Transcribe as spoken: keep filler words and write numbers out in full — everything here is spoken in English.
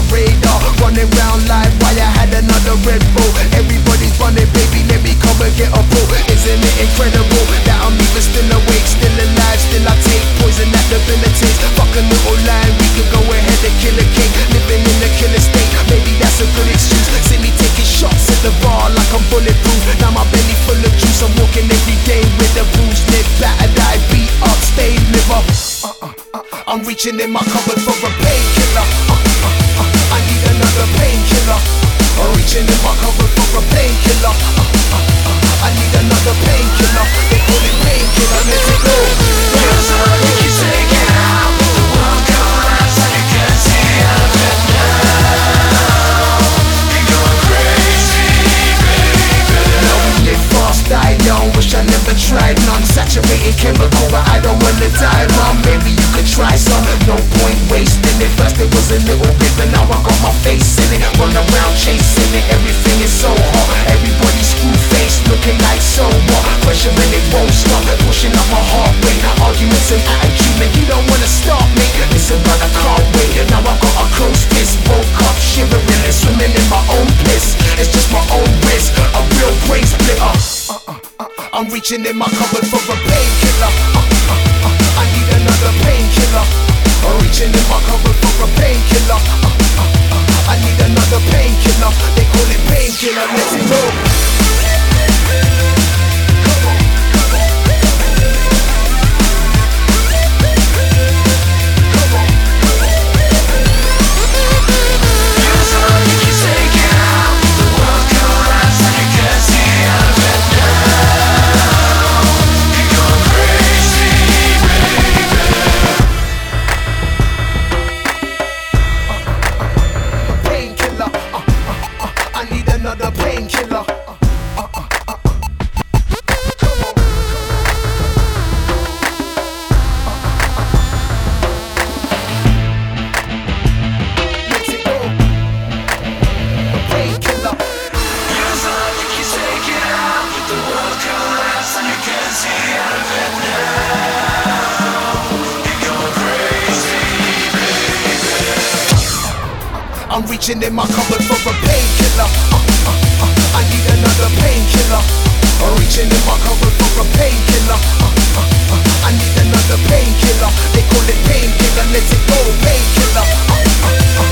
radar. Running round like why I had another Red Bull. Everybody's running, baby, let me come and get a pull. Isn't it incredible that I'm even still awake, still alive, still I take poison that debilitates. Fuck a little line, we could go ahead and kill a king. Living in a killer state, maybe that's a good excuse. See me taking shots at the bar like I'm bulletproof. Now my belly full of juice, I'm walking every day with a bruised lip, battered eye, beat up, stay liver. Uh-uh, uh-uh. I'm reaching in my cupboard for a painkiller. Uh, uh, uh. I need another painkiller. I'm reaching in my cupboard for a painkiller. Uh, uh, uh. I need another painkiller. They call it painkiller, let it go. Feels like you take it out, but the world collapses and you can't see out of it now. You're going crazy, baby. Now we live fast, die young. Wish I never tried none. Saturated chemical, but I don't wanna die, mom. Maybe you could try some. No point wasting it. First it was a little bit, but now I got my face in it. Run around chasing it. Everything is so hot. Everybody screw face, looking like so what? Pressure and it won't stop. Pushing up my heart rate. Arguments and attitude, man, you don't wanna stop me. Listen, but I can't wait. Now I got a close fist. Woke up shivering and swimming in my own bliss. It's just my own risk. A real brain splitter. Uh-uh, uh-uh. I'm reaching in my cupboard for a painkiller. Uh, uh, uh. I need another painkiller. I'm reaching in my cupboard for a painkiller. Uh, uh, uh. I need another painkiller. They call it painkiller. Let it go. Another painkiller. Uh, uh, uh, uh, uh. Come on, uh, uh, uh. Let it go. A painkiller. Feels like you can take it out, but the world collapses and you can't see out of it now. You're going crazy, baby. I'm reaching in my cupboard for a painkiller. Uh, I need another painkiller. I'm reaching in my cupboard for a painkiller. Uh, uh, uh. I need another painkiller. They call it painkiller. Let it go, painkiller. Uh, uh, uh.